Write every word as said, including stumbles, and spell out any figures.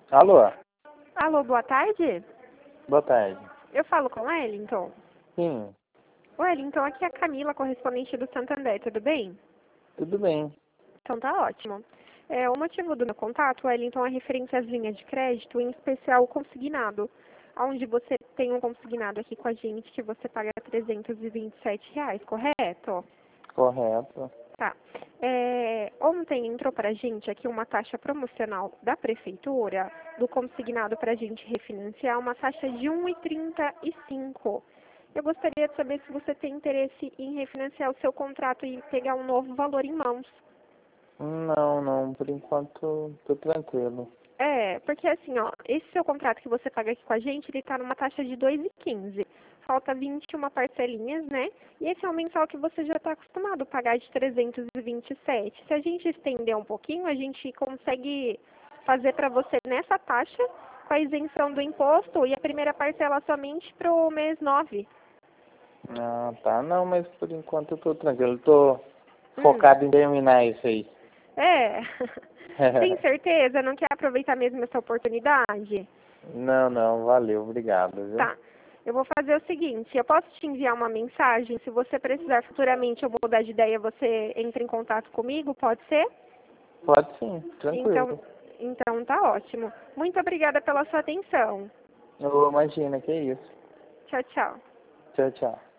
Alô? Alô, boa tarde? Boa tarde. Eu falo com o Wellington? Sim, Wellington, aqui é a Camila, correspondente do Santander, tudo bem? tudo bem. Então tá ótimo. É, o motivo do meu contato, Wellington, é referente às linhas de crédito, em especial o consignado, onde você tem um consignado aqui com a gente que você paga trezentos e vinte e sete reais, correto? Correto. Tá. É, ontem entrou para a gente aqui uma taxa promocional da prefeitura, do consignado para a gente refinanciar, uma taxa de um vírgula trinta e cinco. Eu gostaria de saber se você tem interesse em refinanciar o seu contrato e pegar um novo valor em mãos. Não, não, por enquanto tô tranquilo. É, porque assim, ó, esse seu contrato que você paga aqui com a gente, ele tá numa taxa de dois vírgula quinze. Falta vinte e uma parcelinhas, né? E esse é o mensal que você já está acostumado a pagar de trezentos e vinte e sete. Se a gente estender um pouquinho, a gente consegue fazer para você nessa taxa, com a isenção do imposto e a primeira parcela somente para o mês nove. Ah, tá. Não, mas por enquanto eu tô tranquilo. Tô Hum, focado em terminar isso aí. é. Tem certeza? Não quer aproveitar mesmo essa oportunidade? Não, não, valeu, obrigado, viu? Tá. Eu vou fazer o seguinte, eu posso te enviar uma mensagem, se você precisar futuramente eu mudar de ideia, você entra em contato comigo, pode ser? Pode sim, Então, tranquilo. então tá ótimo. Muito obrigada pela sua atenção. Eu imagino, que isso. Tchau, tchau. Tchau, tchau.